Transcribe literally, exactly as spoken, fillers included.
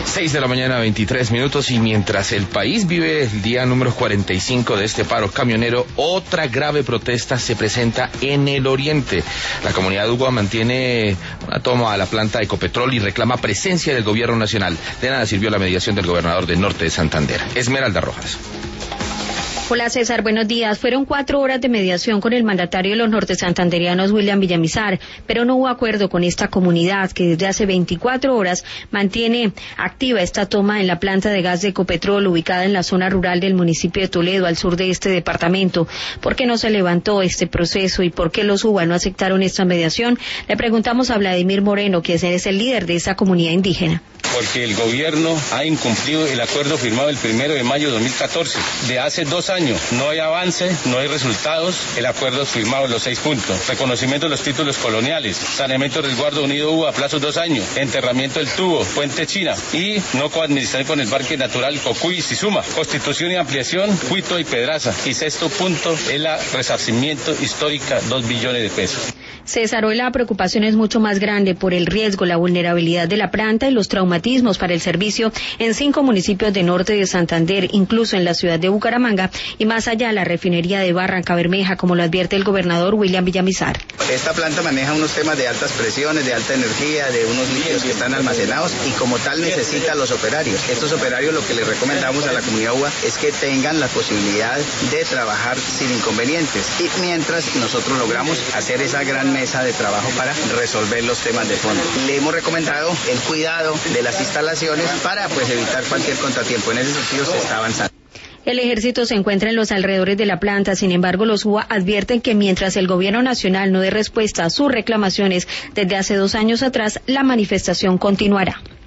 seis de la mañana, veintitrés minutos, y mientras el país vive el día número cuarenta y cinco de este paro camionero, otra grave protesta se presenta en el oriente. La comunidad de Uva mantiene una toma a la planta de Ecopetrol y reclama presencia del gobierno nacional. De nada sirvió la mediación del gobernador del norte de Santander, Esmeralda Rojas. Hola César, buenos días. Fueron cuatro horas de mediación con el mandatario de los nortesantanderianos, William Villamizar, pero no hubo acuerdo con esta comunidad que desde hace veinticuatro horas mantiene activa esta toma en la planta de gas de Ecopetrol ubicada en la zona rural del municipio de Toledo, al sur de este departamento. ¿Por qué no se levantó este proceso y por qué los U B A no aceptaron esta mediación? Le preguntamos a Vladimir Moreno, que es el líder de esa comunidad indígena. Porque el gobierno ha incumplido el acuerdo firmado el primero de mayo de dos mil catorce. De hace dos años no hay avance, no hay resultados. El acuerdo firmado en los seis puntos. Reconocimiento de los títulos coloniales, saneamiento resguardo unido U B A a plazos dos años, enterramiento del tubo, puente China y no coadministrar con el parque natural Cocuy y Sisuma. Constitución y ampliación, Cuito y Pedraza. Y sexto punto es la resarcimiento histórica, dos billones de pesos. César, hoy la preocupación es mucho más grande por el riesgo, la vulnerabilidad de la planta y los traumatismos para el servicio en cinco municipios de norte de Santander, incluso en la ciudad de Bucaramanga y más allá la refinería de Barranca Bermeja, como lo advierte el gobernador William Villamizar. Esta planta maneja unos temas de altas presiones, de alta energía, de unos líquidos que están almacenados y como tal necesita a los operarios. Estos operarios lo que les recomendamos a la comunidad U B A es que tengan la posibilidad de trabajar sin inconvenientes y mientras nosotros logramos hacer esa gran mesa de trabajo para resolver los temas de fondo. Le hemos recomendado el cuidado de las instalaciones para pues evitar cualquier contratiempo. En ese sentido se está avanzando. El ejército se encuentra en los alrededores de la planta, sin embargo los U B A advierten que mientras el gobierno nacional no dé respuesta a sus reclamaciones desde hace dos años atrás, la manifestación continuará.